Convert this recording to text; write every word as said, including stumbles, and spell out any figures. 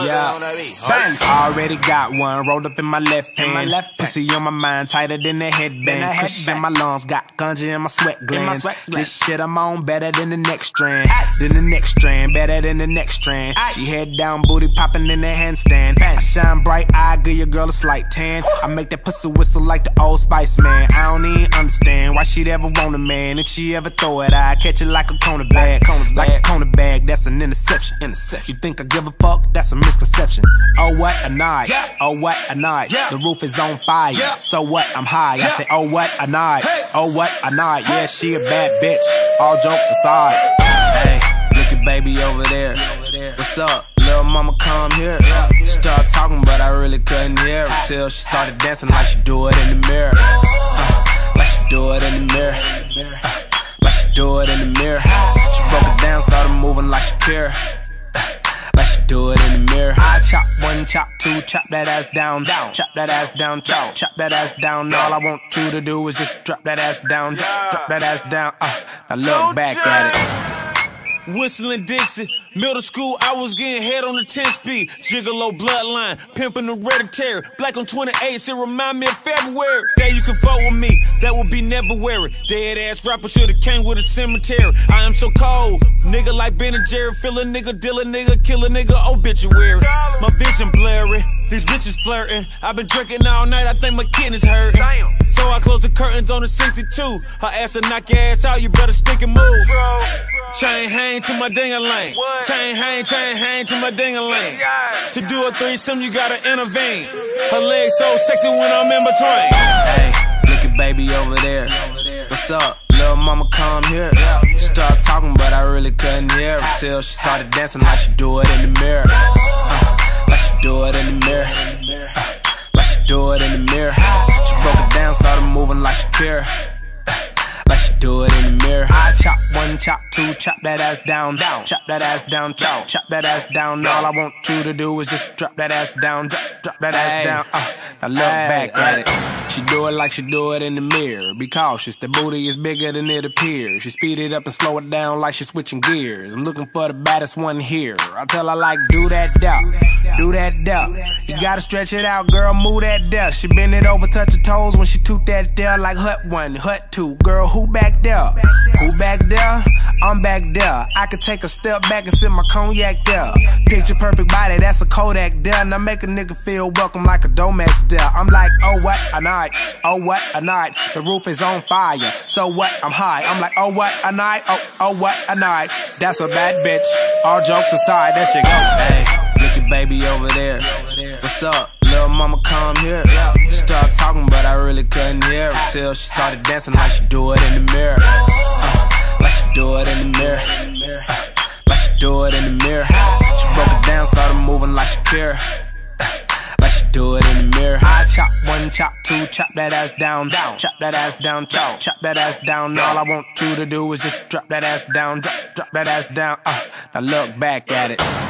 Yeah, bang. Already got one rolled up in my left hand. My left pussy on my mind, tighter than a headband. Cushion in my lungs, got ganja in my sweat glands. Sweat this shit I'm on better than the next strand. Than the next strand, better than the next strand. She head down, booty popping in the handstand. I shine bright, I give your girl a slight tan. I make that pussy whistle like the Old Spice man. I don't even understand why she'd ever want a man. If she ever throw it, I catch it like a corner bag. Like a corner bag, that's an interception. You think I give a fuck? That's a misconception. Oh what a night, oh what a night. The roof is on fire, so what? I'm high. I say oh what a night, oh what a night. Yeah, she a bad bitch, all jokes aside. Hey, look at baby over there. What's up? Little mama come here. She started talking but I really couldn't hear her till she started dancing like she do it in the mirror. uh, Like she do it in the mirror. uh, Like she do it in the mirror. She broke it down, started moving like she care. Like she do it in the mirror. I chop one, chop two, chop that ass down, down. Chop that ass down, chop, chop that ass down. All I want you to do is just drop that ass down, drop, drop that ass down. Uh, now look back at it. Whistling Dixie, middle school, I was getting head on the ten speed. Gigolo bloodline, pimping hereditary. Black on twenty-eights, it remind me of February. There you can vote with me, that would be never weary. Dead ass rapper should've came with a cemetery. I am so cold, nigga like Ben and Jerry. Fill a nigga, deal a nigga, kill a nigga, obituary. My vision blurry, these bitches flirting. I've been drinking all night, I think my kidneys hurting. So I closed the curtains on the sixty-two. Her ass will knock your ass out, you better stick and move. Chain hang to my ding-a-ling. Chain hang, chain hang to my ding-a-ling. To do a threesome, you gotta intervene. Her legs so sexy when I'm in between. Hey, look at baby over there. What's up? Little mama come here. She started talking but I really couldn't hear her till she started dancing like she do it in the mirror. uh, Like she do it in the mirror. uh, Like she do it in the mirror. She broke it down, started moving like she care. Like she do it in the mirror. I chop one, chop two, chop that ass down, down. Chop that ass down, chop, chop that ass down. All I want you to do is just drop that ass down, drop, drop that ass down. Uh, now look back at it. She do it like she do it in the mirror. Be cautious, the booty is bigger than it appears. She speed it up and slow it down like she switching gears. I'm looking for the baddest one here. I tell her like, do that down, do that down. You gotta stretch it out, girl, move that down. She bend it over, touch her toes when she toot that down like hut one, hut two. Girl, who back there? Who back there? I'm back there. I could take a step back and sip my cognac there. Picture perfect body, that's a Kodak there. Now make a nigga feel welcome like a Domex there. I'm like, oh what a night, oh what a night. The roof is on fire, so what? I'm high. I'm like, oh what a night, oh, oh what a night. That's a bad bitch, all jokes aside, there she go. Hey, look at baby over there. What's up? Little mama come here. She started talking but I really couldn't hear her till she started dancing like she do it in the mirror. uh, Like she do it in the mirror. uh, Like she do it in the mirror. She broke it down, started moving like she care. Like she do it in the mirror. I chop one, chop two, chop that ass down, down. Chop that ass down, chop, chop that ass down. All I want you to do is just drop that ass down, drop, drop that ass down. Uh, now look back at it.